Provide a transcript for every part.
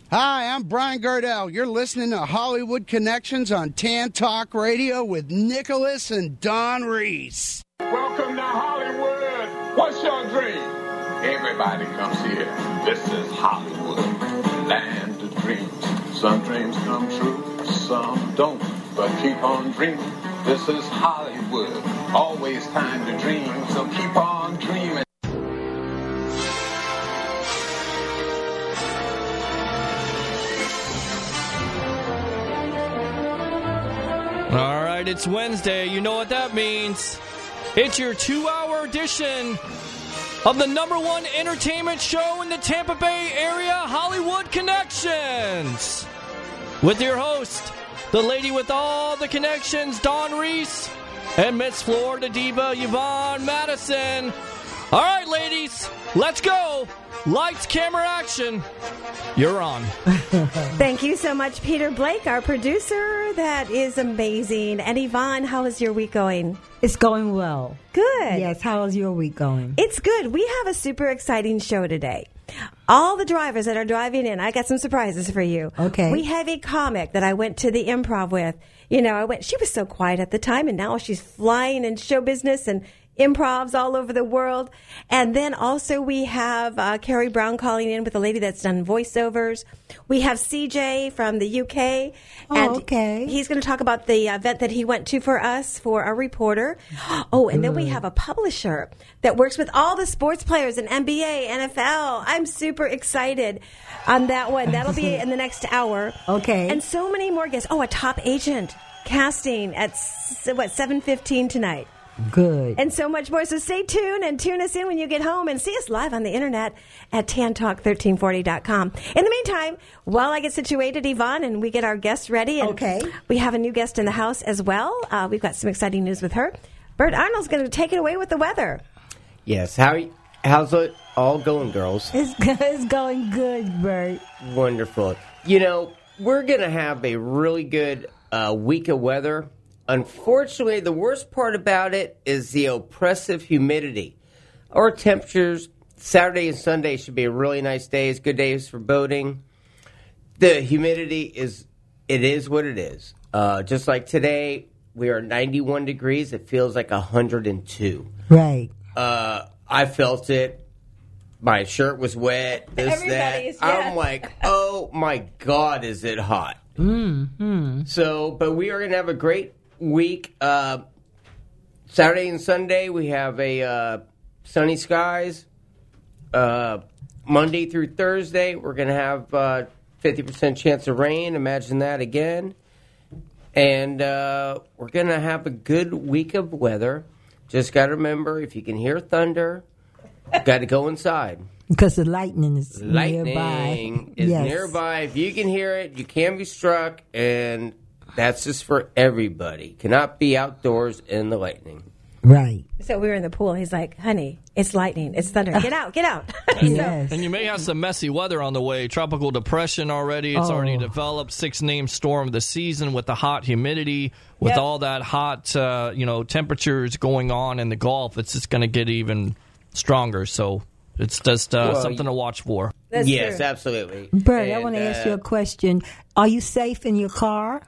Hi, I'm Brian Gardell. You're listening to Hollywood Connections on Tan Talk Radio with Nicholas and Don Reese. Welcome to Hollywood. What's your dream? Everybody comes here. This is Hollywood, land of dreams. Some dreams come true, some don't. But keep on dreaming. This is Hollywood. Always time to dream, so keep on dreaming. All right, it's Wednesday. You know what that means. It's your 2-hour edition of the #1 entertainment show in the Tampa Bay area, Hollywood Connections. With your host, the lady with all the connections, Dawn Reese, and Miss Florida Diva, Yvonne Madison. All right, ladies, let's go. Lights, camera, action. You're on. Thank you so much, Peter Blake, our producer. That is amazing. And Yvonne, how is your week going? It's going well. Good. Yes, how is your week going? It's good. We have a super exciting show today. All the drivers that are driving in, I got some surprises for you. Okay. We have a comic that I went to the Improv with. You know, she was so quiet at the time, and now she's flying in show business and improvs all over the world. And then also we have Carrie Brown calling in with a lady that's done voiceovers. We have CJ from the UK. And okay. He's going to talk about the event that he went to for us for a reporter. Oh, and then we have a publisher that works with all the sports players in NBA, NFL. I'm super excited on that one. That'll be in the next hour. Okay. And so many more guests. Oh, a top agent casting at, 7:15 tonight. Good. And so much more. So stay tuned and tune us in when you get home and see us live on the internet at tantalk1340.com. In the meantime, while I get situated, Yvonne, and we get our guests ready. And okay. We have a new guest in the house as well. We've got some exciting news with her. Bert Arnold's going to take it away with the weather. Yes. How's it all going, girls? It's going good, Bert. Wonderful. You know, we're going to have a really good week of weather. Unfortunately, the worst part about it is the oppressive humidity. Our temperatures, Saturday and Sunday should be really nice days, good days for boating. The humidity is what it is. Just like today, we are 91 degrees. It feels like 102. Right. I felt it. My shirt was wet. Everybody's that. I'm like, oh my God, is it hot? Mm-hmm. So, but we are going to have a great week. Saturday and Sunday we have a sunny skies. Monday through Thursday we're going to have 50% chance of rain. Imagine that again. And we're going to have a good week of weather. Just got to remember, if you can hear thunder, got to go inside. Because the lightning is nearby. Lightning is nearby. If you can hear it, you can be struck, and that's just for everybody. Cannot be outdoors in the lightning. Right. So we were in the pool. He's like, honey, it's lightning. It's thunder. Get out. Get out. Yes. And you may have some messy weather on the way. Tropical depression already. It's already developed. 6th-named storm of the season with the hot humidity. With all that hot, temperatures going on in the Gulf, it's just going to get even stronger. So it's just something to watch for. That's yes, true. absolutely. Bert, I want to ask you a question. Are you safe in your car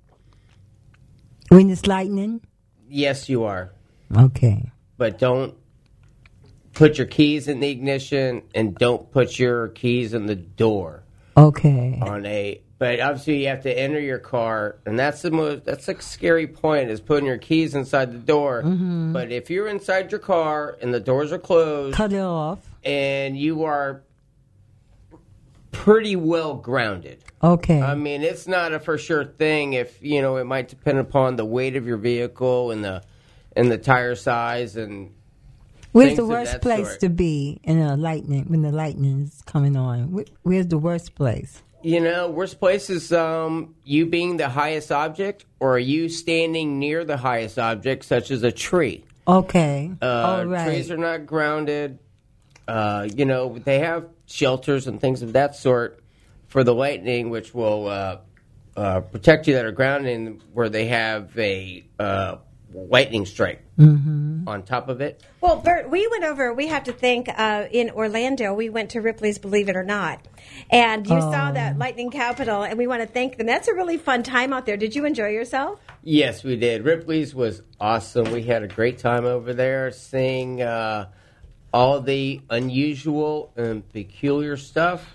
when it's lightning? Yes, you are. Okay. But don't put your keys in the ignition and don't put your keys in the door. Okay. But obviously you have to enter your car, and that's a scary point, is putting your keys inside the door. Mm-hmm. But if you're inside your car and the doors are closed, cut it off, and you are pretty well grounded. Okay. I mean, it's not a for sure thing. If it might depend upon the weight of your vehicle and the tire size and. Where's the worst place to be in a lightning when the lightning is coming on? Where's the worst place? Worst place is you being the highest object, or are you standing near the highest object, such as a tree? Okay. All right. Trees are not grounded. They have shelters and things of that sort for the lightning, which will protect you that are grounded, where they have a lightning strike on top of it. Well, Bert, we went over, we have to thank, in Orlando, we went to Ripley's Believe It or Not. And you saw that Lightning Capital, and we want to thank them. That's a really fun time out there. Did you enjoy yourself? Yes, we did. Ripley's was awesome. We had a great time over there seeing all the unusual and peculiar stuff.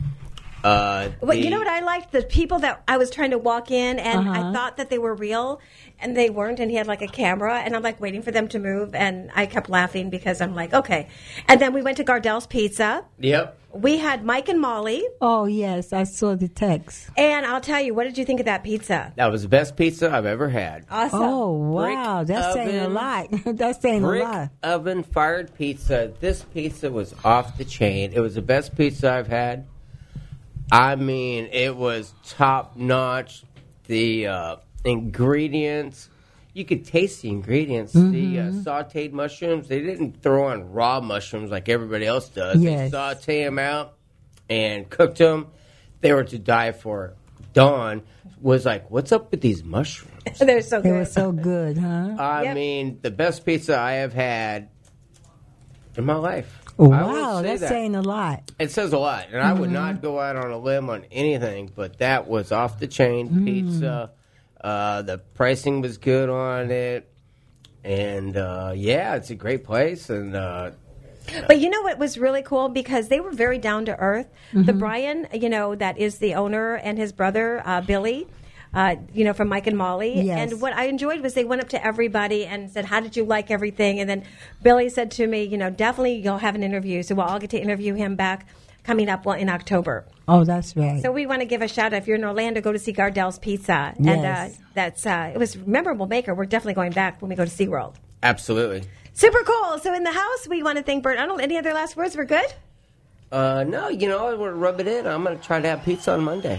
You know what I liked? The people that I was trying to walk in, and I thought that they were real, and they weren't, and he had like a camera, and I'm like waiting for them to move, and I kept laughing because I'm like, okay. And then we went to Gardell's Pizza. Yep. We had Mike and Molly. Oh, yes, I saw the text. And I'll tell you, what did you think of that pizza? That was the best pizza I've ever had. Awesome. Oh, wow. That's saying a lot. That's saying a lot. Oven fired pizza. This pizza was off the chain. It was the best pizza I've had. I mean, it was top notch. The ingredients, you could taste the ingredients. The sauteed mushrooms, they didn't throw on raw mushrooms like everybody else does. Yes. They saute them out and cooked them. They were to die for. Dawn was like, what's up with these mushrooms? They're so good. They were so good, huh? I mean, the best pizza I have had in my life. Wow, that's saying a lot. It says a lot, and I would not go out on a limb on anything, but that was off the chain pizza. The pricing was good on it, and yeah, it's a great place. And but you know what was really cool, because they were very down to earth. The Brian, that is the owner, and his brother Billy. From Mike and Molly. Yes. And what I enjoyed was they went up to everybody and said, how did you like everything? And then Billy said to me, definitely you'll have an interview. So I'll get to interview him back coming up in October. Oh, that's right. So we want to give a shout out. If you're in Orlando, go to see Gardell's Pizza. Yes. And it was a memorable maker. We're definitely going back when we go to SeaWorld. absolutely. Super cool. So in the house, we want to thank Bert Arnold. Any other last words? We're good? No, I want to rub it in. I'm going to try to have pizza on Monday.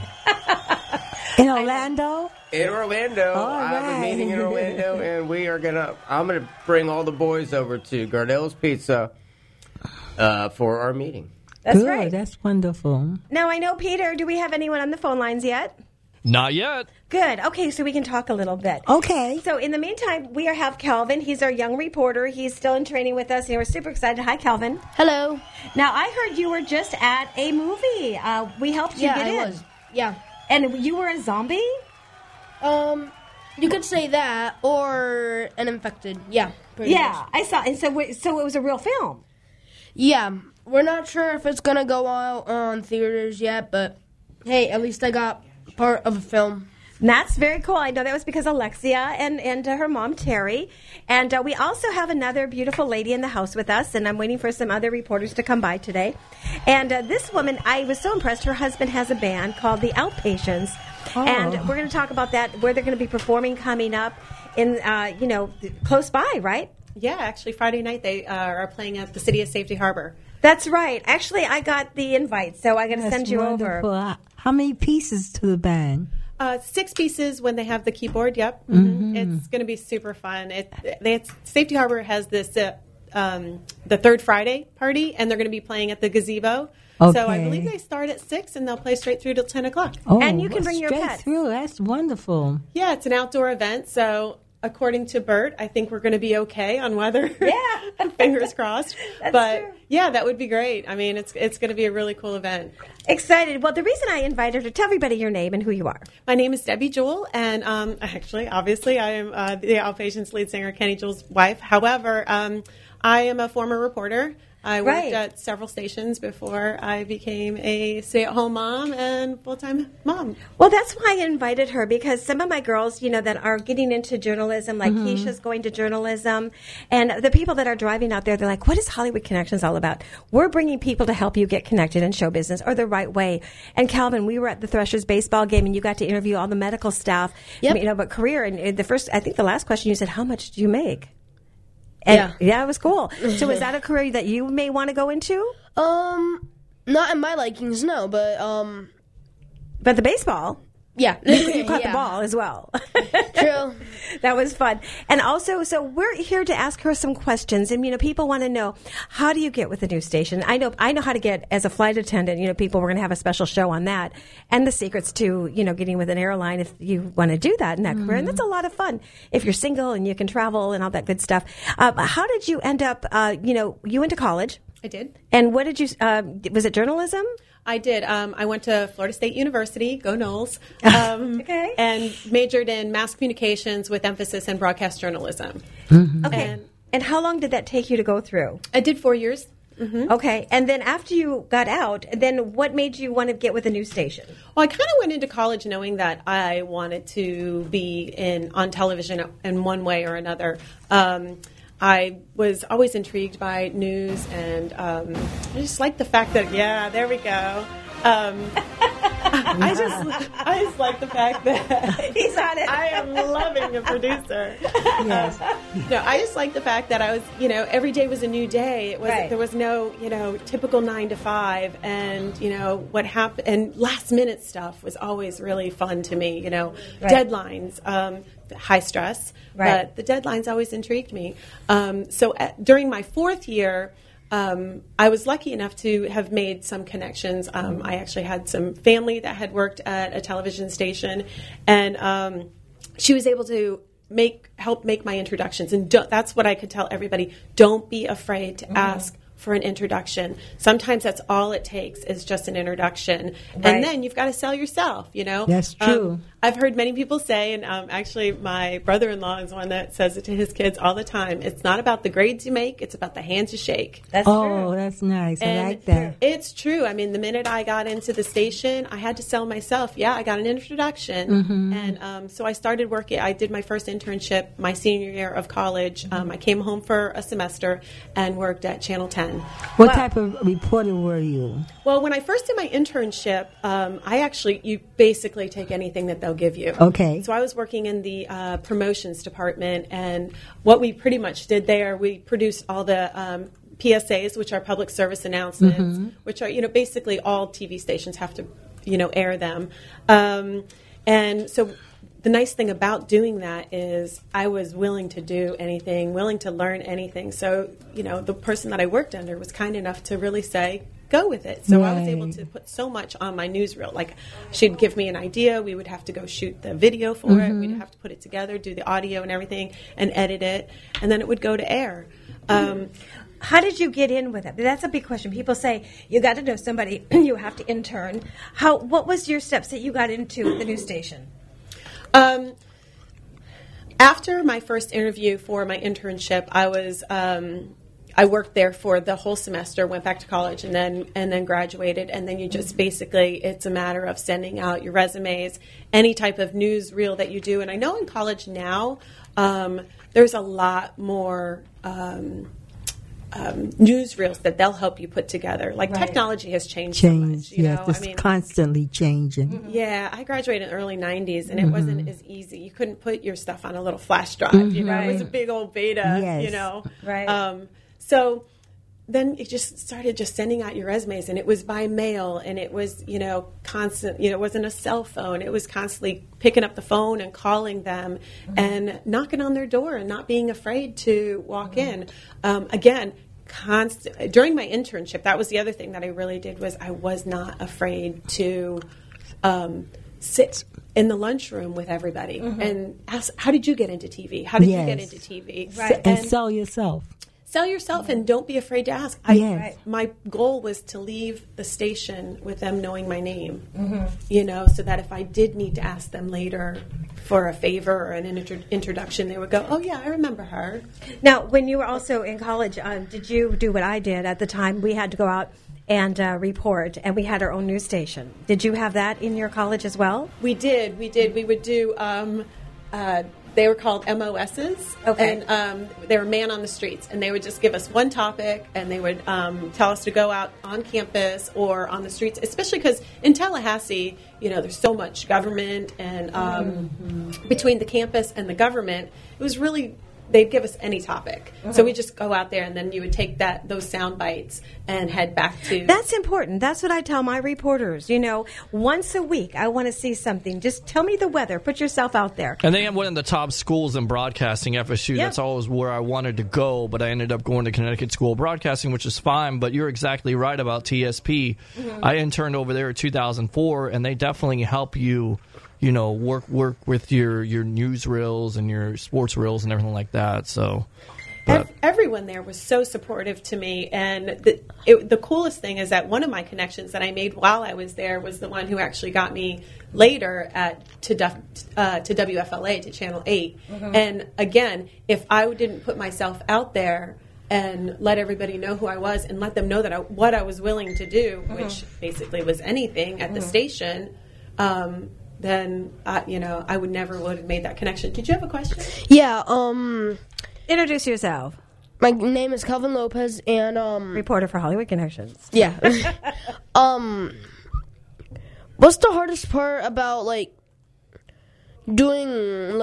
In Orlando? In Orlando. I have a meeting in Orlando, and I'm going to bring all the boys over to Gardell's Pizza for our meeting. That's Good. right. That's wonderful. Now, I know, Peter, do we have anyone on the phone lines yet? Not yet. Good. Okay, so we can talk a little bit. Okay. So in the meantime, we have Calvin. He's our young reporter. He's still in training with us, and we're super excited. Hi, Calvin. Hello. Now, I heard you were just at a movie. We helped you get in. Yeah, I was. Yeah. And you were a zombie? You could say that, or an infected. Yeah. Yeah, much. I saw. And so it was a real film. Yeah. We're not sure if it's going to go out on theaters yet, but hey, at least I got part of a film. And that's very cool. I know that was because Alexia and her mom, Terry. And we also have another beautiful lady in the house with us, and I'm waiting for some other reporters to come by today. And this woman, I was so impressed. Her husband has a band called The Outpatients. Oh. And we're going to talk about that, where they're going to be performing coming up in, close by, right? Yeah, actually Friday night they are playing at the City of Safety Harbor. That's right. Actually, I got the invite, so I'm going to send you wonderful. over. How many pieces to the band? 6 pieces when they have the keyboard. Yep, It's going to be super fun. Safety Harbor has this the Third Friday party, and they're going to be playing at the gazebo. Okay. So I believe they start at 6 and they'll play straight through till 10 o'clock. Oh, and you can bring your straight pets through. That's wonderful. Yeah, it's an outdoor event, so. According to Bert, I think we're going to be okay on weather. Yeah. Fingers crossed. But true. Yeah, that would be great. I mean, it's going to be a really cool event. Excited. Well, the reason I invited her, tell everybody your name and who you are. My name is Debbie Jewell, and obviously, I am the Outpatients lead singer, Kenny Jewell's wife. However, I am a former reporter. I worked at several stations before I became a stay-at-home mom and full-time mom. Well, that's why I invited her, because some of my girls, that are getting into journalism, like Keisha's going to journalism, and the people that are driving out there, they're like, what is Hollywood Connections all about? We're bringing people to help you get connected in show business, or the right way. And Calvin, we were at the Threshers baseball game, and you got to interview all the medical staff, about career. And I think the last question you said, how much do you make? And yeah, it was cool. So is that a career that you may want to go into? Not in my likings, no, but the baseball. Yeah. You caught the ball as well. True. That was fun. And also, so we're here to ask her some questions. And, people want to know, how do you get with the news station? I know how to get as a flight attendant. People, we're going to have a special show on that. And the secrets to, getting with an airline if you want to do that in that career. And that's a lot of fun if you're single and you can travel and all that good stuff. How did you end up, you went to college. I did. And what did you, was it journalism? I did. I went to Florida State University, go Noles, okay. And majored in mass communications with emphasis in broadcast journalism. Mm-hmm. Okay. And how long did that take you to go through? I did 4 years. Mm-hmm. Okay. And then after you got out, then what made you want to get with a news station? Well, I kind of went into college knowing that I wanted to be on television in one way or another. I was always intrigued by news, and I just like the fact that, there we go. I just like the fact that he's on it. I am loving a producer. Yes. No, I just like the fact that I was, every day was a new day. It was There was no, typical 9 to 5, and what happened, and last minute stuff was always really fun to me. Deadlines. High stress, but the deadlines always intrigued me. So during my 4th year, I was lucky enough to have made some connections. I actually had some family that had worked at a television station, and she was able to help make my introductions. And that's what I could tell everybody. Don't be afraid to ask for an introduction. Sometimes that's all it takes is just an introduction. Right. And then you've got to sell yourself, That's true. I've heard many people say, and actually my brother-in-law is one that says it to his kids all the time, it's not about the grades you make, it's about the hands you shake. That's true. Oh, that's nice. And I like that. It's true. I mean, the minute I got into the station, I had to sell myself. Yeah, I got an introduction. Mm-hmm. And so I started working. I did my first internship my senior year of college. I came home for a semester and worked at Channel 10. What type of reporter were you? Well, when I first did my internship, you basically take anything that they'll give you. Okay. So I was working in the promotions department, and what we pretty much did there, we produced all the PSAs, which are public service announcements, which are, basically all TV stations have to, air them. And so the nice thing about doing that is I was willing to do anything, willing to learn anything. So, the person that I worked under was kind enough to really say, go with it. So I was able to put so much on my newsreel. Like, she'd give me an idea. We would have to go shoot the video for it. We'd have to put it together, do the audio and everything, and edit it. And then it would go to air. How did you get in with it? That's a big question. People say you got to know somebody. You have to intern. What was your steps that you got into the news station? After my first interview for my internship, I worked there for the whole semester, went back to college, and then graduated. And then you just basically, it's a matter of sending out your resumes, any type of newsreel that you do. And I know in college now, there's a lot more newsreels that they'll help you put together. Like, technology has changed so much. It's constantly changing. Yeah, I graduated in the early 90s, and it wasn't as easy. You couldn't put your stuff on a little flash drive. It was a big old beta, Right. So then it just started just sending out your resumes, and it was by mail, and it was, constant, it wasn't a cell phone. It was constantly picking up the phone and calling them and knocking on their door and not being afraid to walk in. Again, during my internship, that was the other thing that I really did was I was not afraid to sit in the lunchroom with everybody and ask, how did you get into TV? How did you get into TV? Right. And sell yourself. Sell yourself and don't be afraid to ask. My goal was to leave the station with them knowing my name, so that if I did need to ask them later for a favor or an introduction, they would go, oh, yeah, I remember her. Now, when you were also in college, did you do what I did at the time? We had to go out and report, and we had our own news station. Did you have that in your college as well? We did. We would do... they were called MOSs, and they were man on the streets, and they would just give us one topic, and they would tell us to go out on campus or on the streets, especially because in Tallahassee, there's so much government, and between the campus and the government, it was really they'd give us any topic. So we just go out there, and then you would take those sound bites and head back to... That's important. That's what I tell my reporters. Once a week, I want to see something. Just tell me the weather. Put yourself out there. And they have one of the top schools in broadcasting, FSU. Yep. That's always where I wanted to go, but I ended up going to Connecticut School of Broadcasting, which is fine. But you're exactly right about TSP. I interned over there in 2004, and they definitely help you... work with your news reels and your sports reels and everything like that. So, everyone there was so supportive to me, and the coolest thing is that one of my connections that I made while I was there was the one who actually got me later to WFLA, to Channel 8. And again, if I didn't put myself out there and let everybody know who I was and let them know that what I was willing to do, which basically was anything at the station. Then I would have made that connection. Did you have a question? Yeah. Introduce yourself. My name is Calvin Lopez, and reporter for Hollywood Connections. Yeah. What's the hardest part about doing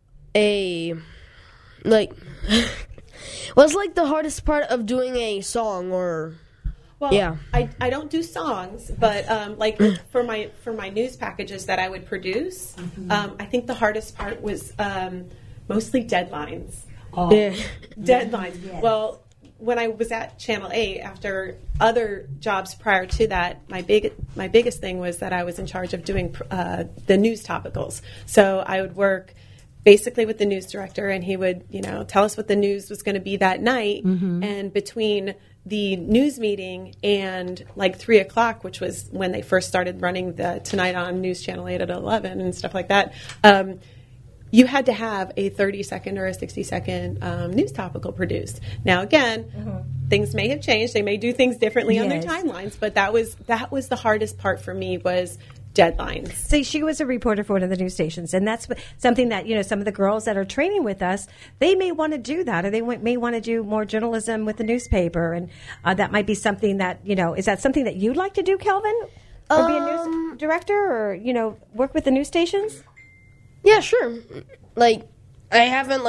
what's the hardest part of doing a song or? Well, yeah. I don't do songs, but for my news packages that I would produce, I think the hardest part was mostly deadlines. Deadlines. Yes. Well, when I was at Channel 8, after other jobs prior to that, my biggest thing was that I was in charge of doing the news topicals. So I would work basically with the news director, and he would tell us what the news was going to be that night, and between the news meeting and 3 o'clock, which was when they first started running the Tonight on News Channel 8 at 11 and stuff like that, you had to have a 30-second or a 60-second news topical produced. Now, again, things may have changed. They may do things differently on their timelines, but that was the hardest part for me was deadlines. See, she was a reporter for one of the news stations, and that's something that some of the girls that are training with us, they may want to do that, or they may want to do more journalism with the newspaper, and that might be something that is that something that you'd like to do, Kelvin, or be a news director, or work with the news stations? Yeah, sure. I haven't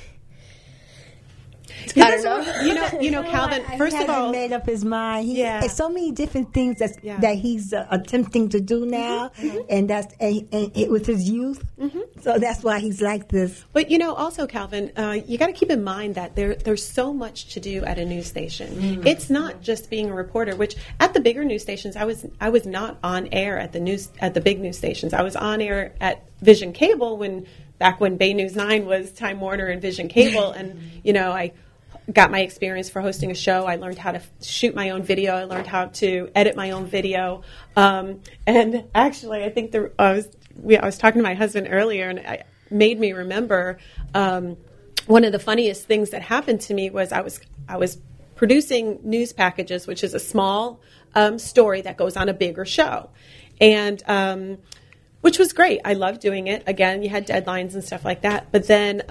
I don't know. Calvin, first of all, made up his mind. There's so many different things that he's attempting to do now, and that's with his youth. So that's why he's like this. But also, Calvin, you got to keep in mind that there's so much to do at a news station. It's not just being a reporter. Which at the bigger news stations, I was not on air at the big news stations. I was on air at Vision Cable back when Bay News 9 was Time Warner and Vision Cable, and I got my experience for hosting a show. I learned how to shoot my own video. I learned how to edit my own video. And actually, I think I was talking to my husband earlier, and it made me remember one of the funniest things that happened to me was I was producing news packages, which is a small story that goes on a bigger show, and which was great. I loved doing it. Again, you had deadlines and stuff like that. But then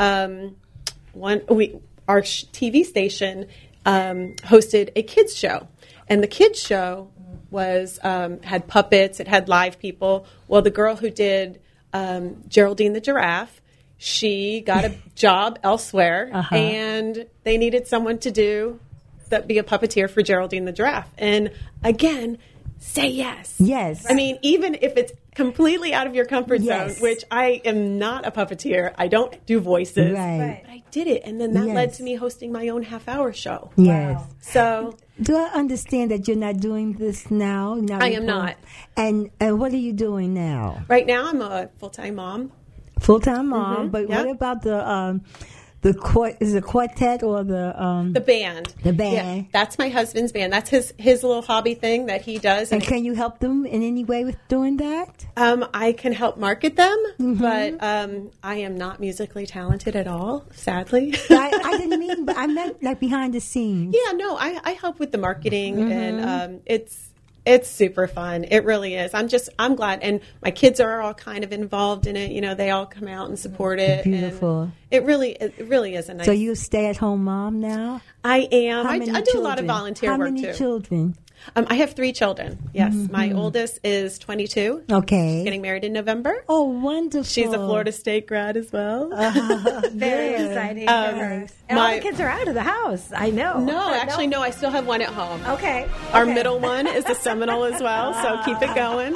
our TV station hosted a kids show, and the kids show was had puppets. It had live people. Well, the girl who did Geraldine the giraffe, she got a job elsewhere, and they needed someone to be a puppeteer for Geraldine the giraffe. And again, say yes. Yes. I mean, even if it's completely out of your comfort zone, which I am not a puppeteer. I don't do voices. Right. But I did it. And then that led to me hosting my own half-hour show. Yes. Wow. So, do I understand that you're not doing this now? I am not. And what are you doing now? Right now, I'm a full-time mom. Full-time mom. But what about the quartet or the band? The band. Yeah, that's my husband's band. That's his little hobby thing that he does. And can you help them in any way with doing that? I can help market them, but I am not musically talented at all, sadly. I didn't mean, but I meant behind the scenes. Yeah, no, I help with the marketing, and it's super fun. It really is. I'm glad, and my kids are all kind of involved in it. They all come out and support it. Beautiful. And it really is a nice. So you a stay-at-home mom now? I am. I do a lot of volunteer work too. How many children? I have 3 children. Yes. My oldest is 22. Okay. She's getting married in November. Oh, wonderful. She's a Florida State grad as well. Very exciting. for her. And all the kids are out of the house. I know. No, actually, no. I still have one at home. Okay. Our middle one is a Seminole as well, so keep it going.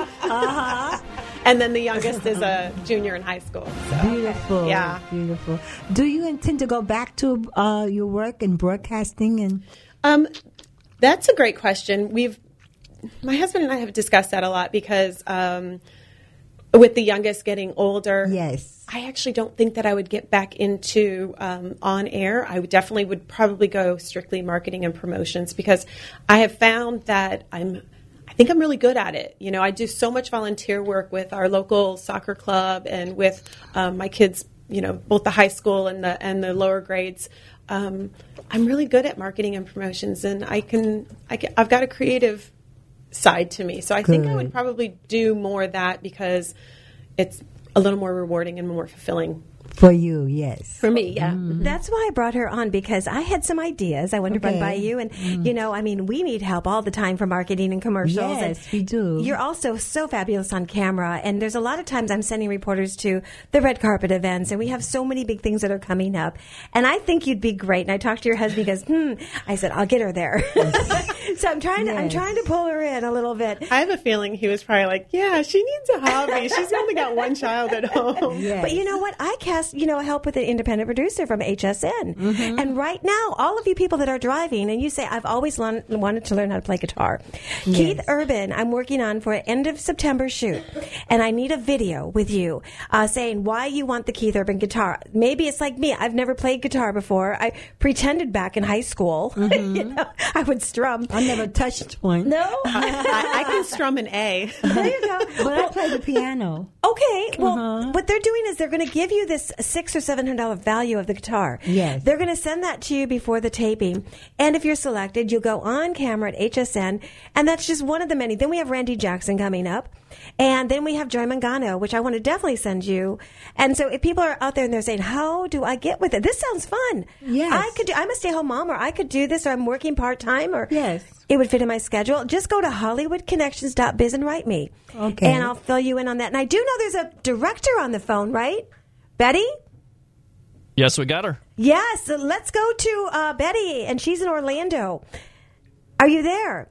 And then the youngest is a junior in high school. So. Beautiful. Yeah. Beautiful. Do you intend to go back to your work in broadcasting? And That's a great question. My husband and I have discussed that a lot because with the youngest getting older, yes, I actually don't think that I would get back into on air. I would probably go strictly marketing and promotions because I have found that I think I'm really good at it. You know, I do so much volunteer work with our local soccer club and with my kids, you know, both the high school and the lower grades. I'm really good at marketing and promotions, and I've got a creative side to me. So I think I would probably do more of that because it's a little more rewarding and more fulfilling. For you, yes. For me, yeah. That's why I brought her on, because I had some ideas I wanted to run by you. And, you know, I mean, we need help all the time for marketing and commercials. Yes, we do. You're also so fabulous on camera. And there's a lot of times I'm sending reporters to the red carpet events, and we have so many big things that are coming up. And I think you'd be great. And I talked to your husband, he goes, I said, I'll get her there. So I'm trying to pull her in a little bit. I have a feeling he was probably like, yeah, she needs a hobby. She's only got one child at home. Yes. But you know what? I cast, help with an independent producer from HSN. And right now, all of you people that are driving, and you say, I've always wanted to learn how to play guitar. Yes. Keith Urban, I'm working on for an end of September shoot. And I need a video with you saying why you want the Keith Urban guitar. Maybe it's like me. I've never played guitar before. I pretended back in high school. I would strum. I never touched one. No? I can strum an A. There you go. But I play the piano. Okay. Well, what they're doing is they're going to give you this $600 or $700 value of the guitar. Yes. They're going to send that to you before the taping. And if you're selected, you'll go on camera at HSN. And that's just one of the many. Then we have Randy Jackson coming up. And then we have Joy Mangano, which I want to definitely send you. And so if people are out there and they're saying, how do I get with it? This sounds fun. Yes. I'm a stay-home mom, or I could do this, or I'm working part-time, or yes, it would fit in my schedule. Just go to HollywoodConnections.biz and write me. Okay. And I'll fill you in on that. And I do know there's a director on the phone, right? Betty? Yes, we got her. Yes. So let's go to Betty, and she's in Orlando. Are you there?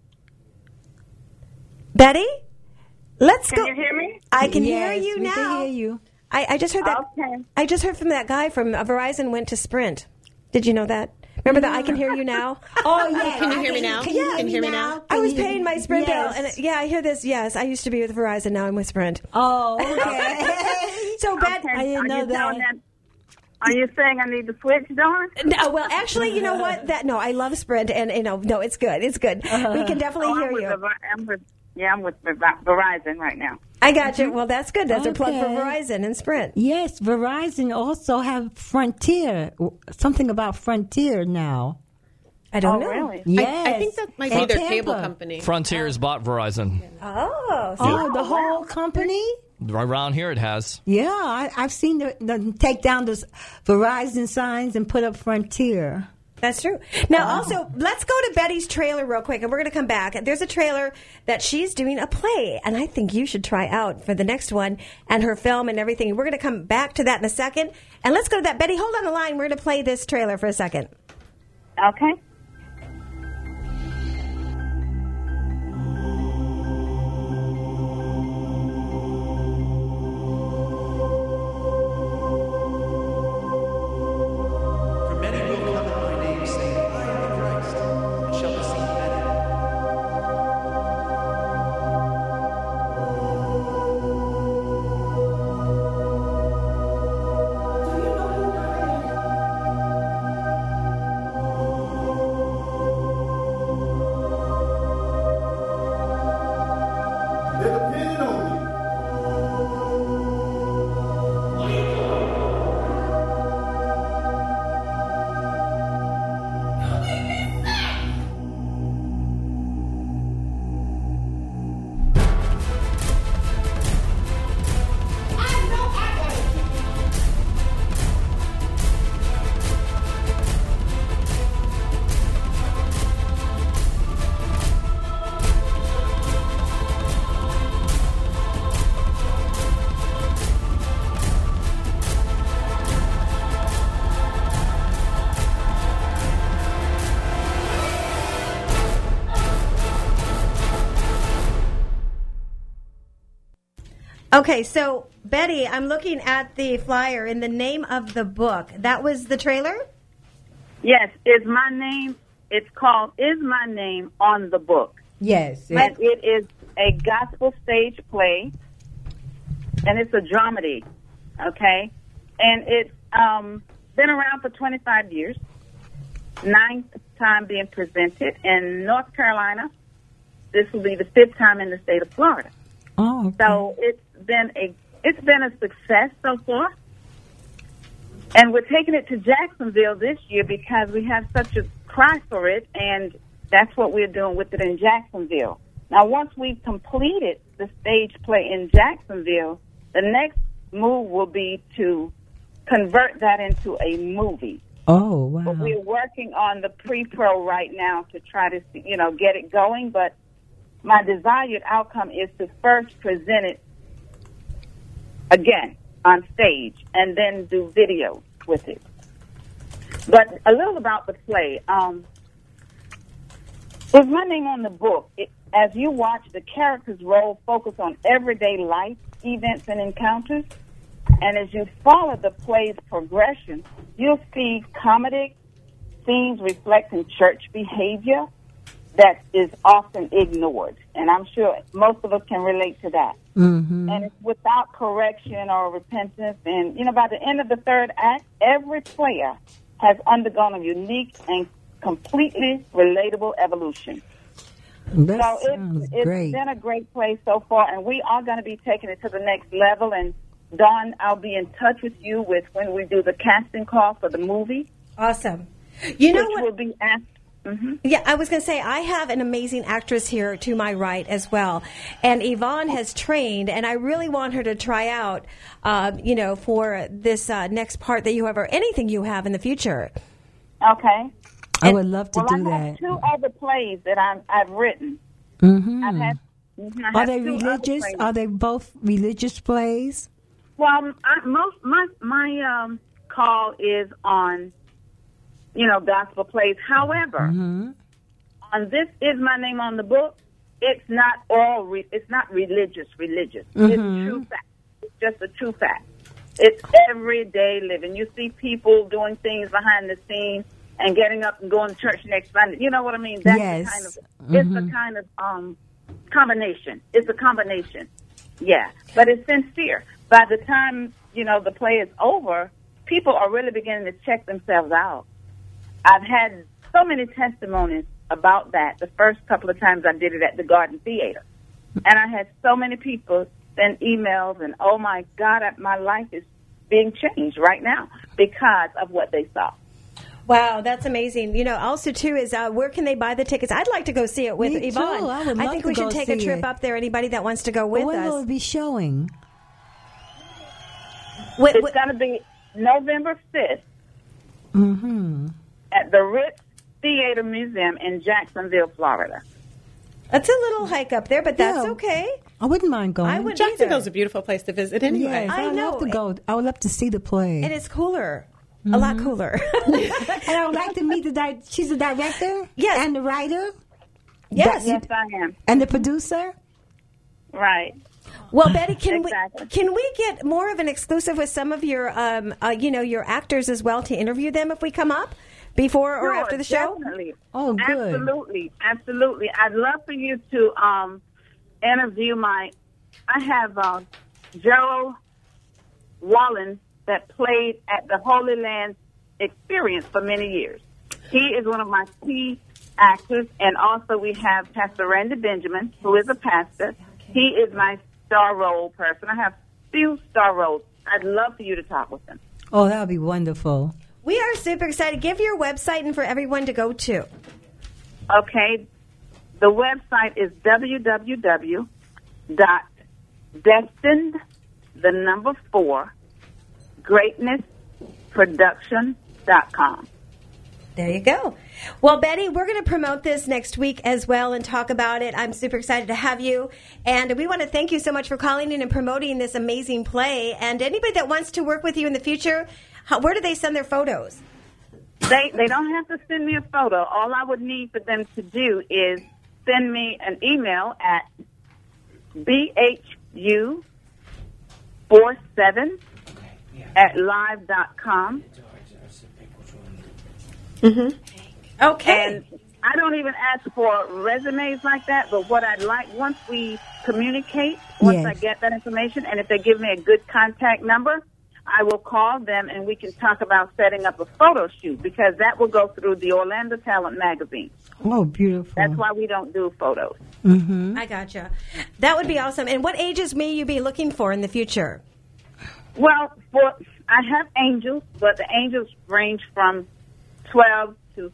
Betty? Let's go. Can you hear me? I can hear you we now. can hear you. I just heard that. Okay. I just heard from that guy from Verizon went to Sprint. Did you know that? Remember that I can hear you now? Oh, yeah. Can you hear me now? Can you hear me now? I was paying my Sprint bill. Yes. And I hear this. Yes, I used to be with Verizon. Now I'm with Sprint. Oh, okay. So, Bet, Okay. I didn't know that. Are you saying I need to switch, Dawn? No, well, actually, you know what? I love Sprint, and no, it's good. It's good. We can definitely hear you. I'm with Verizon right now. I got you. Well, that's good. That's a plug for Verizon and Sprint. Yes, Verizon also have Frontier. Something about Frontier now. I don't know. Really? Yes. I think that might be their cable company. Frontier's bought Verizon. Oh, the whole company? Around here it has. Yeah, I've seen them take down those Verizon signs and put up Frontier. That's true. Now, also, let's go to Betty's trailer real quick, and we're going to come back. There's a trailer that she's doing a play, and I think you should try out for the next one, and her film and everything. We're going to come back to that in a second. And let's go to that. Betty, hold on the line. We're going to play this trailer for a second. Okay. Okay, so Betty, I'm looking at the flyer in the name of the book. That was the trailer? Yes, Is My Name. It's called Is My Name on the Book. Yes. And it is a gospel stage play, and it's a dramedy, okay? And it's been around for 25 years, 9th time being presented in North Carolina. This will be the 5th time in the state of Florida. Oh, okay. So it's been a success so far. And we're taking it to Jacksonville this year because we have such a cry for it, and that's what we're doing with it in Jacksonville. Now, once we've completed the stage play in Jacksonville, the next move will be to convert that into a movie. Oh, wow. But we're working on the pre-pro right now to try to, get it going. But my desired outcome is to first present it again on stage and then do video with it. But a little about the play. With My Name on the Book, as you watch, the character's role focus on everyday life, events, and encounters. And as you follow the play's progression, you'll see comedic scenes reflecting church behavior that is often ignored. And I'm sure most of us can relate to that. Mm-hmm. And it's without correction or repentance. And, by the end of the third act, every player has undergone a unique and completely relatable evolution. That so it's great. been a great play so far, and we are going to be taking it to the next level. And Dawn, I'll be in touch with you with when we do the casting call for the movie. Awesome. You know what? Will be asked. Mm-hmm. Yeah, I was going to say, I have an amazing actress here to my right as well. And Yvonne has trained, and I really want her to try out, for this next part that you have, or anything you have in the future. Okay. I would love to do I have that. 2 other plays that I've written. Mm-hmm. Are they religious? Are they both religious plays? Well, my call is on, gospel plays. However, on This Is My Name on the Book, it's not it's not religious. Mm-hmm. It's true fact. It's just a true fact. It's everyday living. You see people doing things behind the scenes and getting up and going to church next Sunday. You know what I mean? That's yes. It's a kind of combination. It's a combination. Yeah. But it's sincere. By the time, the play is over, people are really beginning to check themselves out. I've had so many testimonies about that the first couple of times I did it at the Garden Theater. And I had so many people send emails and, oh, my God, my life is being changed right now because of what they saw. Wow, that's amazing. Also, too, is where can they buy the tickets? I'd like to go see it with Me Yvonne. Too. I think we should take a trip up there. Anybody that wants to go with us. When will it be showing? It's going to be November 5th at the Ritz Theater Museum in Jacksonville, Florida. That's a little hike up there, but that's okay. I wouldn't mind going. I wouldn't Jacksonville's either. A beautiful place to visit anyway. Yes, I would love to go. I would love to see the play. And it's cooler. A lot cooler. And I would like to meet she's the director? Yes. And the writer? Yes, I am. And the producer? Right. Well, Betty, can we get more of an exclusive with some of your your actors as well to interview them if we come up before or after the show? Definitely. Oh, good. Absolutely. I'd love for you to interview I have Gerald Wallen that played at the Holy Land Experience for many years. He is one of my key actors, and also we have Pastor Randy Benjamin, who is a pastor. He is my star role person. I have few star roles. I'd love for you to talk with them. Oh, that would be wonderful. We are super excited. Give your website and for everyone to go to. Okay. The website is www.destined4greatnessproduction.com. There you go. Well, Betty, we're going to promote this next week as well and talk about it. I'm super excited to have you. And we want to thank you so much for calling in and promoting this amazing play. And anybody that wants to work with you in the future, where do they send their photos? They don't have to send me a photo. All I would need for them to do is send me an email at 47@live.com. Mm-hmm. Okay. And I don't even ask for resumes like that, but what I'd like, once we communicate, once I get that information, and if they give me a good contact number, I will call them and we can talk about setting up a photo shoot, because that will go through the Orlando Talent magazine. Oh, beautiful. That's why we don't do photos. Mm-hmm. I gotcha. That would be awesome. And what ages may you be looking for in the future? Well, I have angels, but the angels range from 12 to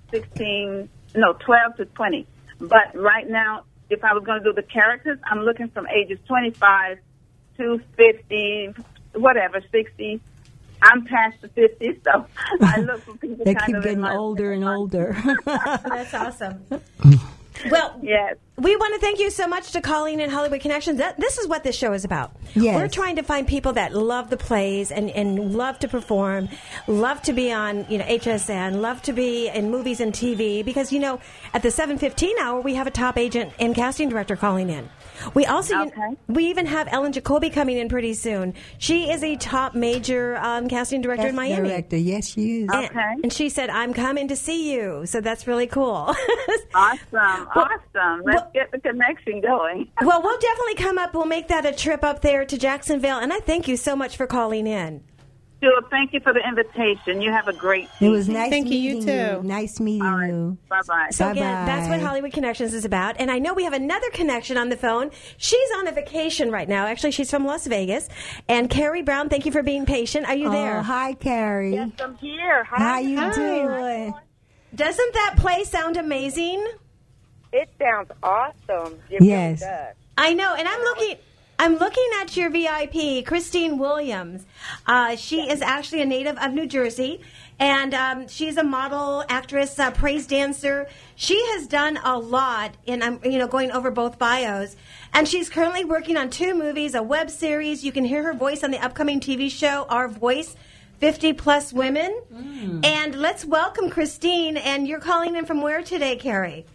20. But right now, if I was going to do the characters, I'm looking from ages 25 to 50, whatever, 60. I'm past the 50, so I look for people they kind keep of getting older and older. That's awesome. Well, yes. We want to thank you so much to calling in Hollywood Connections. This is what this show is about. Yes. We're trying to find people that love the plays and love to perform, love to be on HSN, love to be in movies and TV, because, at the 7:15 hour, we have a top agent and casting director calling in. We also, we even have Ellen Jacoby coming in pretty soon. She is a top major casting director in Miami. Director, yes, she is. And she said, "I'm coming to see you." So that's really cool. Awesome. Let's get the connection going. Well, we'll definitely come up. We'll make that a trip up there to Jacksonville. And I thank you so much for calling in. Sure. Thank you for the invitation. You have a great evening. It was nice meeting you. Too. Nice meeting you. Bye-bye. So again, that's what Hollywood Connections is about. And I know we have another connection on the phone. She's on a vacation right now. Actually, she's from Las Vegas. And Carrie Brown, thank you for being patient. Are you there? Hi, Carrie. Yes, I'm here. Hi. How you doing? Doesn't that play sound amazing? It sounds awesome. It yes. Really does. I know. And I'm looking at your VIP, Christine Williams. She is actually a native of New Jersey, and she's a model, actress, praise dancer. She has done a lot, and I'm going over both bios. And she's currently working on 2 movies, a web series. You can hear her voice on the upcoming TV show, Our Voice, 50 Plus Women. And let's welcome Christine. And you're calling in from where today, Carrie?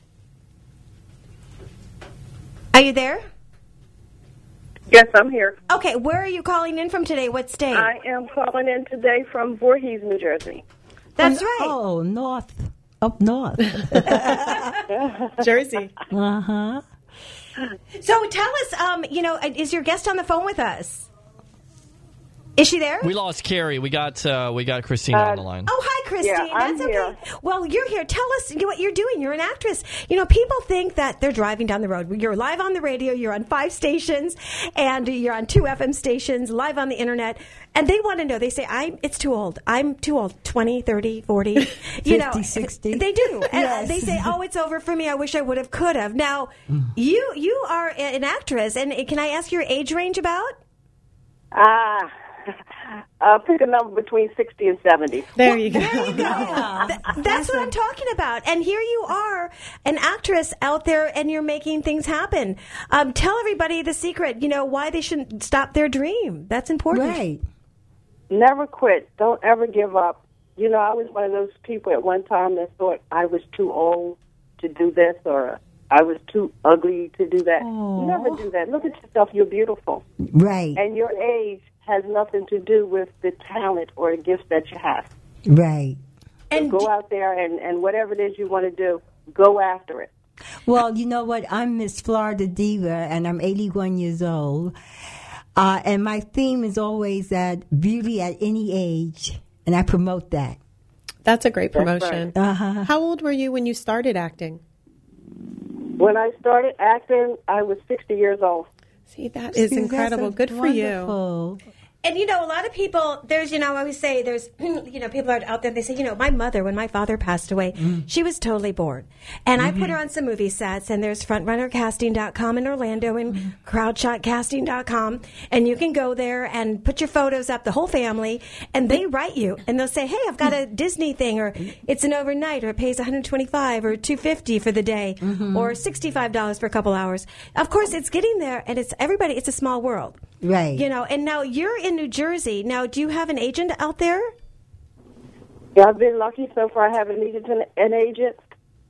Are you there? Yes, I'm here. Okay, where are you calling in from today? What state? I am calling in today from Voorhees, New Jersey. That's right. Oh, north. Up north. Jersey. Uh-huh. So tell us, is your guest on the phone with us? Is she there? We lost Carrie. We got Christine on the line. Oh, hi, Christine. Yeah, I'm That's okay. here. Well, you're here. Tell us what you're doing. You're an actress. People think that they're driving down the road. You're live on the radio. You're on 5 stations, and you're on 2 FM stations, live on the internet. And they want to know. They say, it's too old. I'm too old. 20, 30, 40. 50, 60. They do. And yes. they say, oh, it's over for me. I wish I would have, could have. Now, you are an actress. And can I ask your age range about? Pick a number between 60 and 70. There you go. There you go. That's what I'm talking about. And here you are, an actress out there, and you're making things happen. Tell everybody the secret, why they shouldn't stop their dream. That's important. Right. Never quit. Don't ever give up. I was one of those people at one time that thought I was too old to do this, or I was too ugly to do that. Aww. Never do that. Look at yourself. You're beautiful. Right. And your age has nothing to do with the talent or the gifts that you have. Right. And go out there and whatever it is you want to do, go after it. Well, you know what? I'm Miss Florida Diva, and I'm 81 years old. And my theme is always that beauty at any age, and I promote that. That's a great promotion. Right. Uh-huh. How old were you when you started acting? When I started acting, I was 60 years old. See, that is incredible. Good wonderful. For you. And, a lot of people, there's, I always say, there's, people are out there, they say, my mother, when my father passed away, she was totally bored. And I put her on some movie sets, and there's frontrunnercasting.com in Orlando and crowdshotcasting.com. And you can go there and put your photos up, the whole family, and they write you. And they'll say, hey, I've got a Disney thing, or it's an overnight, or it pays $125 or $250 for the day, or $65 for a couple hours. Of course, it's getting there, and it's a small world. Right. And now you're in New Jersey. Now, do you have an agent out there? Yeah, I've been lucky so far. I haven't needed an agent.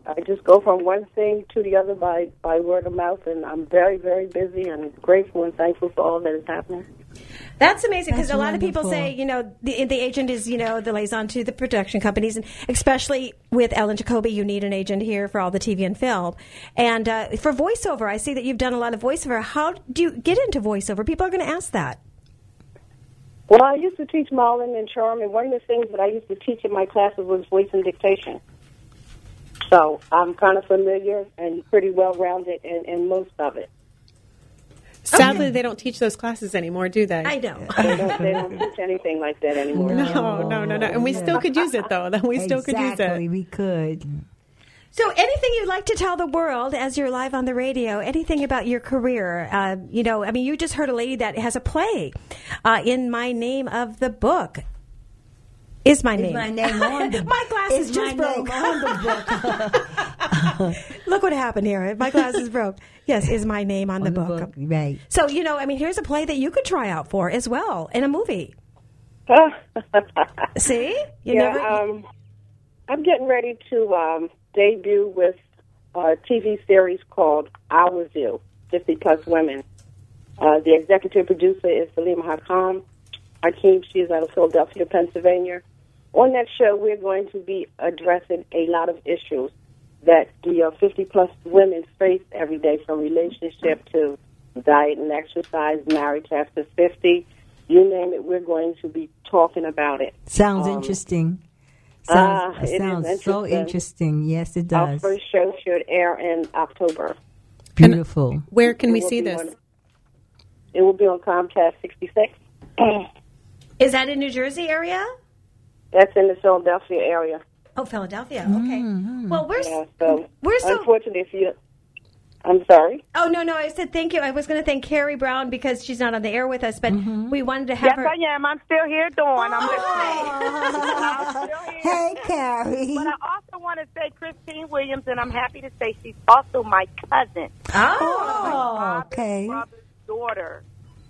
I just go from one thing to the other by word of mouth, and I'm very, very busy and grateful and thankful for all that is happening. That's amazing because That's a lot of people say, the agent is, the liaison to the production companies, and especially with Ellen Jacoby, you need an agent here for all the TV and film. And for voiceover, I see that you've done a lot of voiceover. How do you get into voiceover? People are going to ask that. Well, I used to teach Marlon and Charm, and one of the things that I used to teach in my classes was voice and dictation. So I'm kind of familiar and pretty well-rounded in most of it. Sadly, they don't teach those classes anymore, do they? I know. They don't teach anything like that anymore. No. And we still could use it, though. We still could use it. Exactly, we could. So anything you'd like to tell the world as you're live on the radio, anything about your career? You just heard a lady that has a play in my name of the book. Is my name. My name on the book. My glasses just broke. On the book. Look what happened here. My glasses broke. Yes, is my name on the book. Right. So, here's a play that you could try out for as well in a movie. See? I'm getting ready to debut with a TV series called Our View, 50 Plus Women. The executive producer is Salima Hakim. She is out of Philadelphia, Pennsylvania. On that show, we're going to be addressing a lot of issues that the 50-plus women face every day, from relationship to diet and exercise, marriage after 50. You name it, we're going to be talking about it. Sounds interesting. Sounds so interesting. Yes, it does. Our first show should air in October. Beautiful. And where can we see this? It will be on Comcast 66. Is that in New Jersey area? That's in the Philadelphia area. Oh, Philadelphia. Okay. Mm-hmm. Well, we're unfortunately, I'm sorry. Oh, no, I said thank you. I was going to thank Carrie Brown because she's not on the air with us, but we wanted to have her. Yes, I am. I'm still here, Dawn. I'm listening. I'm still here. Hey, Carrie. But I also want to say Christine Williams, and I'm happy to say she's also my cousin. Oh, okay. My brother's daughter.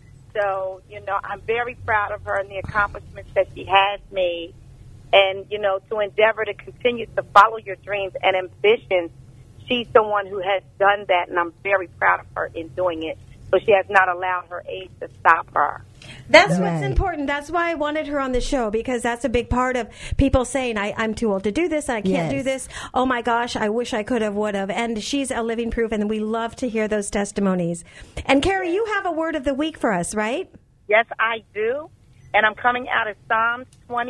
So, I'm very proud of her and the accomplishments that she has made. And, to endeavor to continue to follow your dreams and ambitions, she's someone who has done that, and I'm very proud of her in doing it. So she has not allowed her age to stop her. That's what's important. That's why I wanted her on the show, because that's a big part of people saying, I'm too old to do this, I can't do this. Oh, my gosh, I wish I could have, would have. And she's a living proof, and we love to hear those testimonies. And, Carrie, you have a word of the week for us, right? Yes, I do. And I'm coming out of Psalms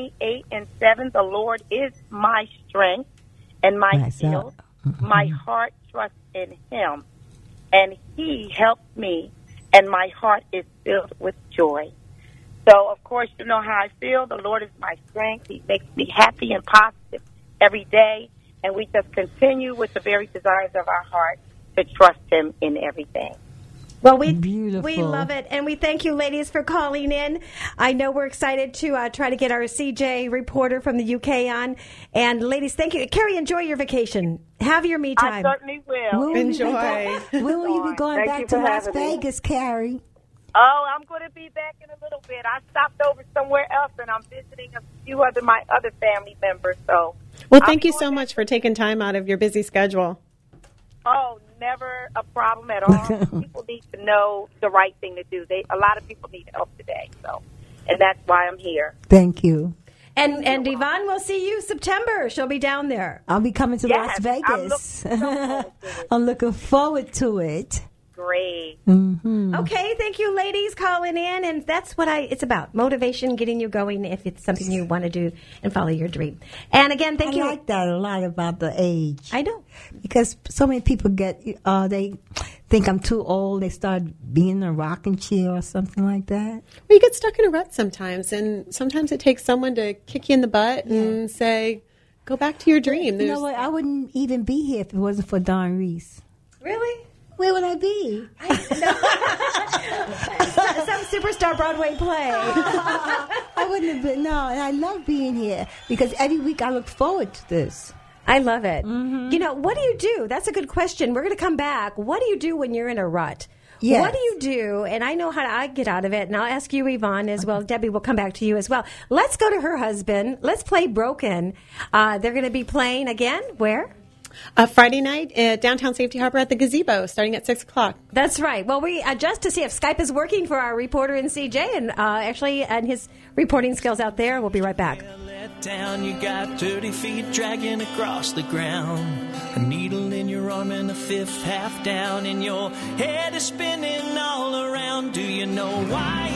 28:7. The Lord is my strength and my shield. My heart trusts in him, and he helps me, and my heart is filled with joy. So, of course, you know how I feel. The Lord is my strength. He makes me happy and positive every day, and we just continue with the very desires of our heart to trust him in everything. Well, we love it, and we thank you, ladies, for calling in. I know we're excited to try to get our CJ reporter from the UK on. And, ladies, thank you. Carrie, enjoy your vacation. Have your me time. I certainly will. Enjoy. When will you be going back to Las Vegas, Carrie? Oh, I'm going to be back in a little bit. I stopped over somewhere else, and I'm visiting a few my other family members. So, well, thank you so much for taking time out of your busy schedule. Oh, never a problem at all. People need to know the right thing to do. A lot of people need help today, and that's why I'm here. Thank you. And Yvonne, we'll see you September. She'll be down there. I'll be coming to Las Vegas. I'm looking forward to it. Great. Mm-hmm. Okay, thank you, ladies, calling in, and that's what it's about: motivation, getting you going if it's something you want to do and follow your dream. And again, thank you. I like that a lot about the age. I know, because so many people they think I'm too old. They start being in a rocking chair or something like that. Well, you get stuck in a rut sometimes, and sometimes it takes someone to kick you in the butt and say, "Go back to your dream." You know what? I wouldn't even be here if it wasn't for Don Reese. Really? Where would I be? Some superstar Broadway play. I wouldn't have been. No, and I love being here because every week I look forward to this. I love it. Mm-hmm. What do you do? That's a good question. We're going to come back. What do you do when you're in a rut? Yes. What do you do? And I know how I get out of it, and I'll ask you, Yvonne, as well. Debbie will come back to you as well. Let's go to her husband. Let's play Broken. They're going to be playing again. Where? Friday night at Downtown Safety Harbor at the Gazebo, starting at 6 o'clock. That's right. Well, we adjust to see if Skype is working for our reporter in CJ and his reporting skills out there. We'll be right back. Down, you got 30 feet dragging across the ground, a needle in your arm and the fifth half down, and your head is spinning all around. Do you know why?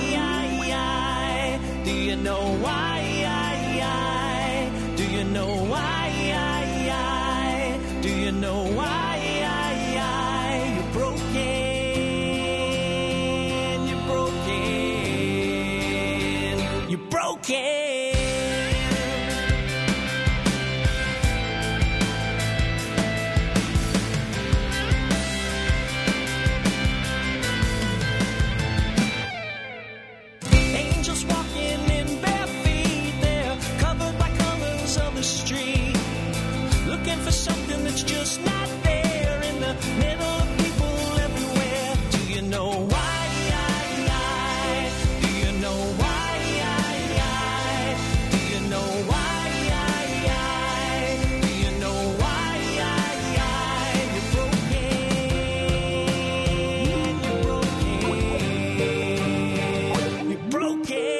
Do you know why? Do you know why? Do you know why? You're broken. You're broken. You're broken. It's just not there in the middle of people everywhere. Do you know why? Do you know why? Do you know why? Do you know why? You're broken. You're broken.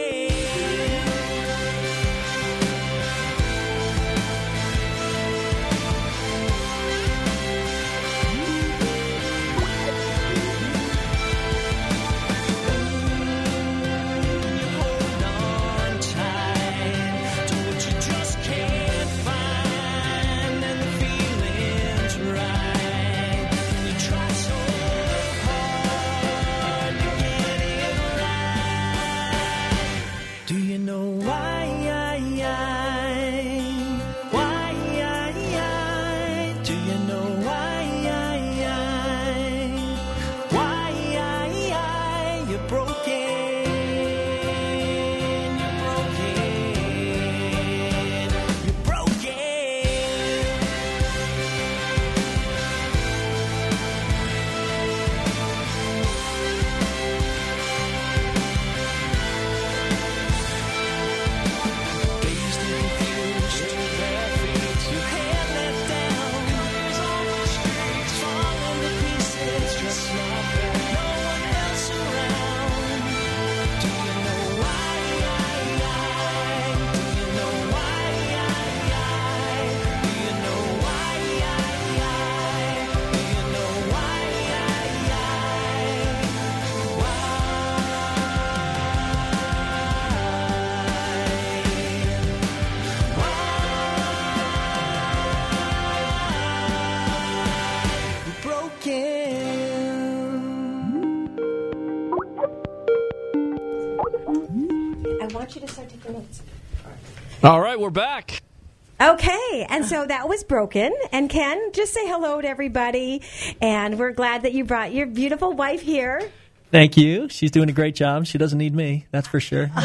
All right, we're back. Okay, and so that was Broken. And Ken, just say hello to everybody. And we're glad that you brought your beautiful wife here. Thank you. She's doing a great job. She doesn't need me, that's for sure. Well,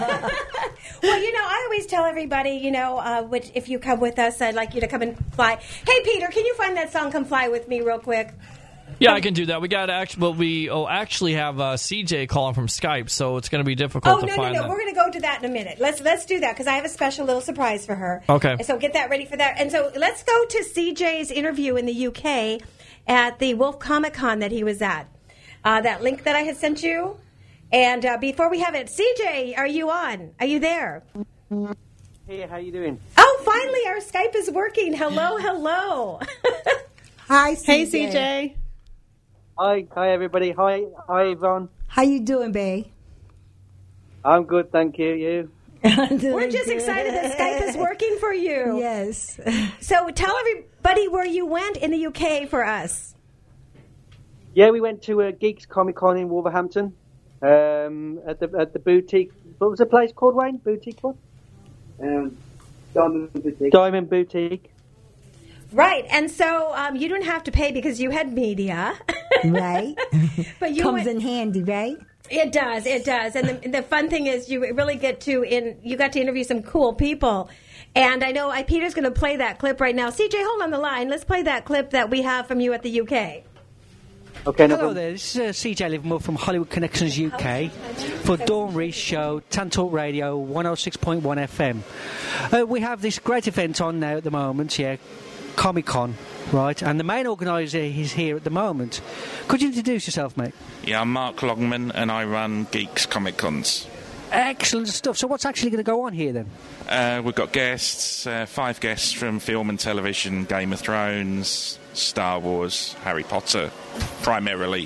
I always tell everybody, if you come with us, I'd like you to come and fly. Hey, Peter, can you find that song Come Fly With Me real quick? Yeah, I can do that. We got we actually have CJ calling from Skype, so it's going to be difficult to find that. We're going to go to that in a minute. Let's do that because I have a special little surprise for her. Okay. So get that ready for that. And so let's go to CJ's interview in the UK at the Wolf Comic Con that he was at. That link that I had sent you. And before we have it, CJ, are you on? Are you there? Hey, how you doing? Oh, finally, our Skype is working. Hello, hello. Hi, CJ. Hey, CJ. Hi, everybody. Hi, Yvonne. How you doing, babe? I'm good, thank you. You? We're just excited that Skype is working for you. Yes. So tell everybody where you went in the UK for us. Yeah, we went to Geeks Comic Con in Wolverhampton at the boutique. What was the place called, Wayne? Boutique what? Diamond Boutique. Diamond Boutique. Right, and so you don't have to pay because you had media. Right. But you comes in handy, right? It does. And the fun thing is you really got to interview some cool people. And I know Peter's going to play that clip right now. CJ, hold on the line. Let's play that clip that we have from you at the UK. Okay, Hello there, this is CJ Livermore from Hollywood Connections UK for Dawn Reese Show, Tan Talk Radio 106.1 FM. We have this great event on now at the moment, Comic Con, right? And the main organiser is here at the moment. Could you introduce yourself, mate? Yeah, I'm Mark Longman, and I run Geeks Comic Cons. Excellent stuff. So what's actually going to go on here then? We've got guests, 5 guests from film and television, Game of Thrones, Star Wars, Harry Potter, primarily.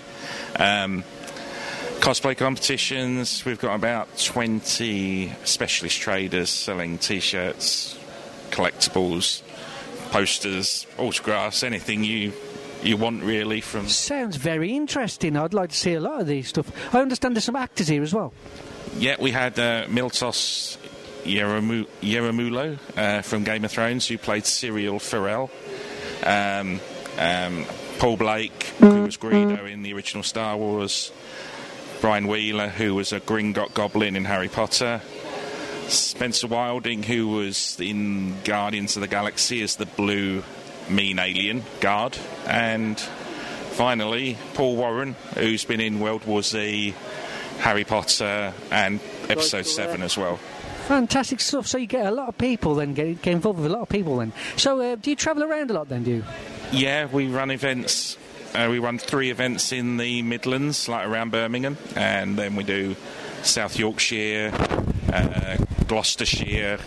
Cosplay competitions. We've got about 20 specialist traders selling T-shirts, collectibles, posters, autographs, anything you want really from... Sounds very interesting. I'd like to see a lot of these stuff. I understand there's some actors here as well. Yeah, we had Miltos Yeramulo from Game of Thrones, who played Cyril Farrell. Paul Blake, who was Greedo in the original Star Wars. Brian Wheeler, who was a Gringotts Goblin in Harry Potter. Spencer Wilding, who was in Guardians of the Galaxy as the blue mean alien guard. And finally, Paul Warren, who's been in World War Z, Harry Potter, and Episode 7 as well. Fantastic stuff. So you get a lot of people then, get involved with a lot of people then. So do you travel around a lot then, do you? Yeah, we run events. We run 3 events in the Midlands, like around Birmingham, and then we do South Yorkshire, Gloucestershire,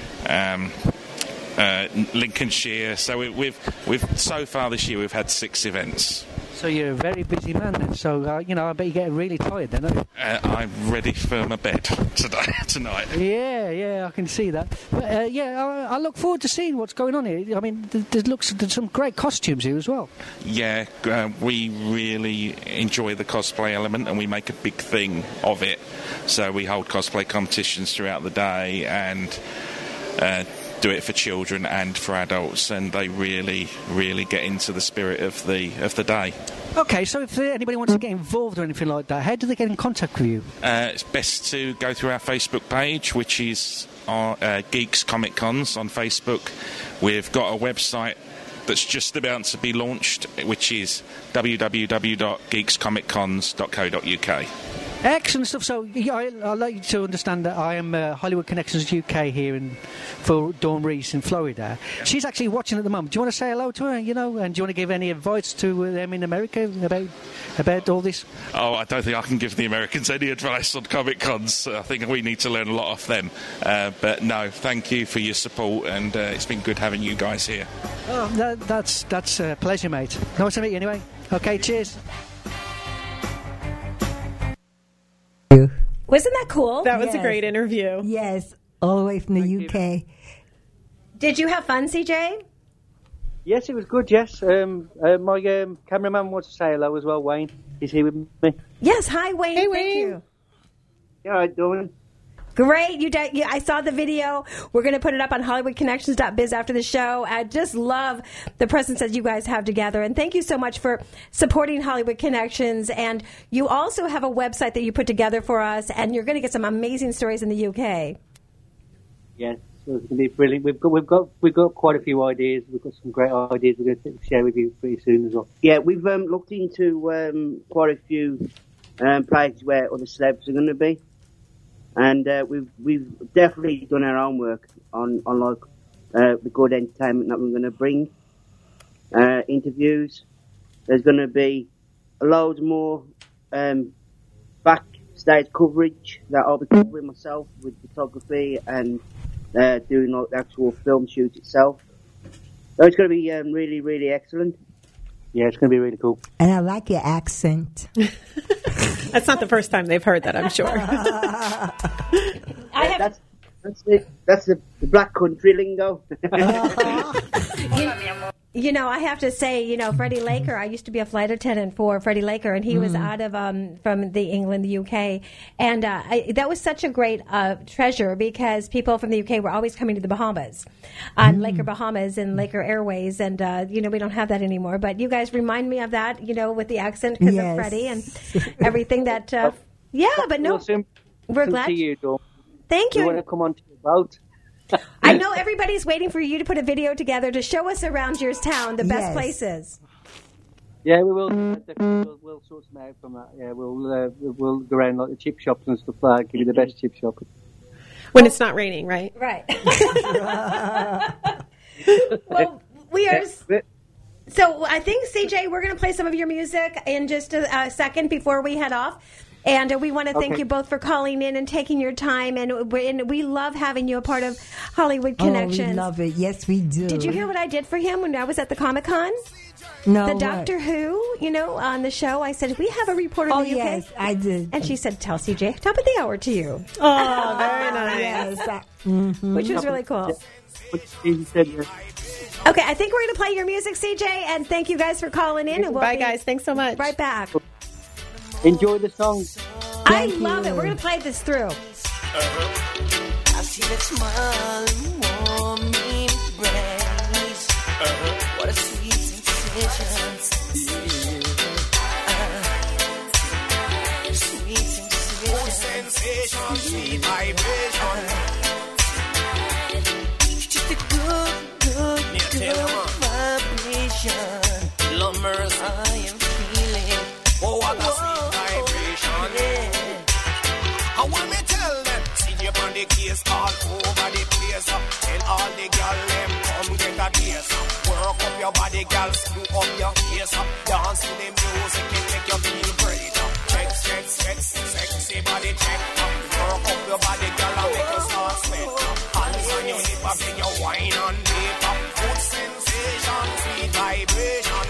Lincolnshire. So we've so far this year we've had 6 events. So you're a very busy man then. So I bet you get really tired then, don't you? I'm ready for my bed tonight. Yeah, I can see that. But I look forward to seeing what's going on here. I mean, there's some great costumes here as well. Yeah, we really enjoy the cosplay element, and we make a big thing of it. So we hold cosplay competitions throughout the day, and do it for children and for adults, and they really, really get into the spirit of the day. Okay, so if anybody wants to get involved or anything like that, how do they get in contact with you? It's best to go through our Facebook page, which is our Geeks Comic Cons on Facebook. We've got a website that's just about to be launched, which is www.geekscomiccons.co.uk. Excellent stuff. So I'd like you to understand that I am Hollywood Connections UK here for Dawn Reese in Florida. Yeah. She's actually watching at the moment. Do you want to say hello to her, and do you want to give any advice to them in America about all this? Oh, I don't think I can give the Americans any advice on Comic Cons. I think we need to learn a lot off them. But no, thank you for your support, and it's been good having you guys here. Oh, that's a pleasure, mate. Nice to meet you anyway. Okay, cheers. Wasn't that cool? That was a great interview. Yes, all the way from the UK. Did you have fun, CJ? Yes, it was good, yes. My cameraman wants to say hello as well, Wayne. He's here with me. Yes, hi, Wayne. Hey, Thank Wayne. you. Yeah, how you doing? Great. I saw the video. We're going to put it up on HollywoodConnections.biz after the show. I just love the presence that you guys have together. And thank you so much for supporting Hollywood Connections. And you also have a website that you put together for us, and you're going to get some amazing stories in the UK. Yes, so it's going to be brilliant. We've got quite a few ideas. We've got some great ideas we're going to share with you pretty soon as well. Yeah, we've looked into quite a few places where other celebs are going to be. And we've definitely done our own work on the good entertainment that we're going to bring. Interviews. There's going to be loads more backstage coverage that I'll be covering myself with photography and doing the actual film shoot itself. So it's going to be really, really excellent. Yeah, it's going to be really cool. And I like your accent. That's not the first time they've heard that, I'm sure. That's the black country lingo. I have to say, Freddie Laker, I used to be a flight attendant for Freddie Laker, and he was out of from the England, the UK. And that was such a great treasure because people from the UK were always coming to the Bahamas, on Laker Bahamas and Laker Airways. And, we don't have that anymore. But you guys remind me of that, with the accent because of Freddie and everything that, but no, we're glad. To you, Dawn. Thank you. You want to come on to the boat? I know everybody's waiting for you to put a video together to show us around your town, the best places. Yeah, we will. We'll sort some out from that. Yeah, we'll go around like the chip shops and stuff like that, give you the best chip shop. When it's not raining, right? Right. Well, We are. So I think, CJ, we're going to play some of your music in just a second before we head off. And we want to thank you both for calling in and taking your time. And we love having you a part of Hollywood Connections. Oh, we love it. Yes, we do. Did you hear what I did for him when I was at the Comic-Con? No. The Doctor Who, on the show, I said, we have a reporter in the UK. Yes, I did. And she said, tell CJ, top of the hour to you. Oh, very nice. Yes. Which was really cool. Okay, I think we're going to play your music, CJ, and thank you guys for calling in. And Bye, guys. Thanks so much. Right back. Enjoy the song. I love it. We're going to play this through. I see that smiling, warm embrace. What a sweet sensation. Sweet sensation, sweet vibration. Just a good vibration. Lumbers, I am feeling. Oh, what a sweet vibration. Yeah. I want me tell them, see you on the case all over the place. Tell all the girl them, come get a taste. Work up your body, girl, screw up your face. Dance to the music, it make you feel great. Check, sexy body check. Work up your body, girl, and make you start sweat. Hands on your hip, I bring your wine on paper. Good sensation, sweet vibration.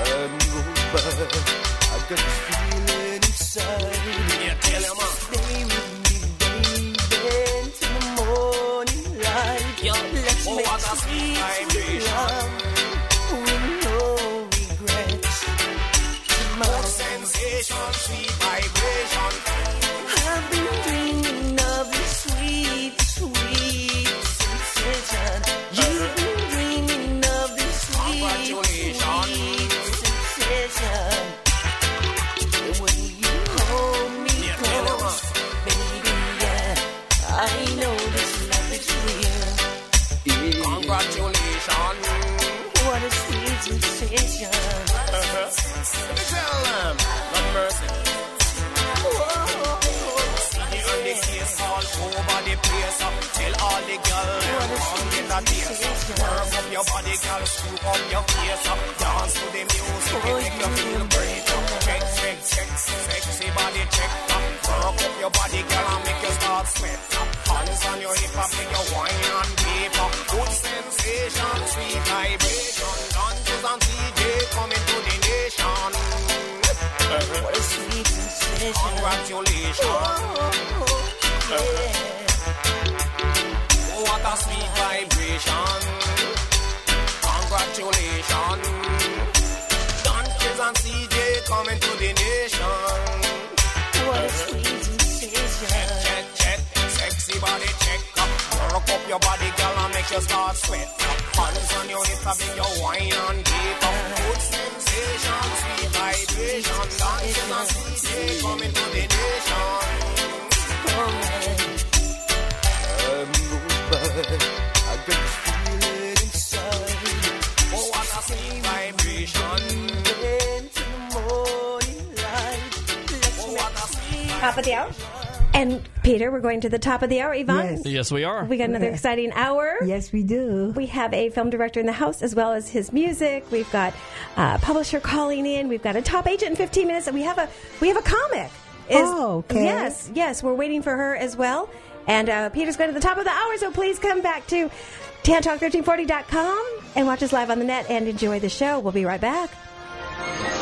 I got this feeling inside. Yeah, tell him, stay with me, baby, till the morning light. Yo, let's make sweet love with no regrets. More sensation, sweet vibration. I've been dreaming of this sweet sensation. You've been dreaming of this sweet sensation. When you hold me close, baby, yeah, I know this love is real. Congratulations. What a sweet sensation. Let me tell them, Lord mercy. See you on the case all over the place. Tell all the girls, come get a taste. Work up your body, girl, screw up your face. Dance to the music, it make you feel great. Check, sexy body check. Work up your body, girl, and make you start sweat. Hands on your hip, make you wine on paper. Good sensation, sweet vibration. Dungeons and CJ coming to the nation. What a sweet sensation. Congratulations. What a sweet vibration. Congratulations. Dungeons and CJ coming to the nation. What a sweet sensation. Check, sexy body check. Work up your body, girl, and make you start sweat. Hands on your hips, I bring your wine on paper. Good sensation, sweet vibration. Dungeons and CJ coming to the nation. I got this feeling inside. Oh, what a sweet vibration. Into the morning light. Oh, what a sweet Top of the hour. And Peter, we're going to the top of the hour. Yvonne? Yes, we are. We got another exciting hour. Yes, we do. We have a film director in the house as well as his music. We've got a publisher calling in. We've got a top agent in 15 minutes. And we have a comic. Okay. Yes. We're waiting for her as well. And Peter's going to the top of the hour, so please come back to TanTalk1340.com and watch us live on the net and enjoy the show. We'll be right back.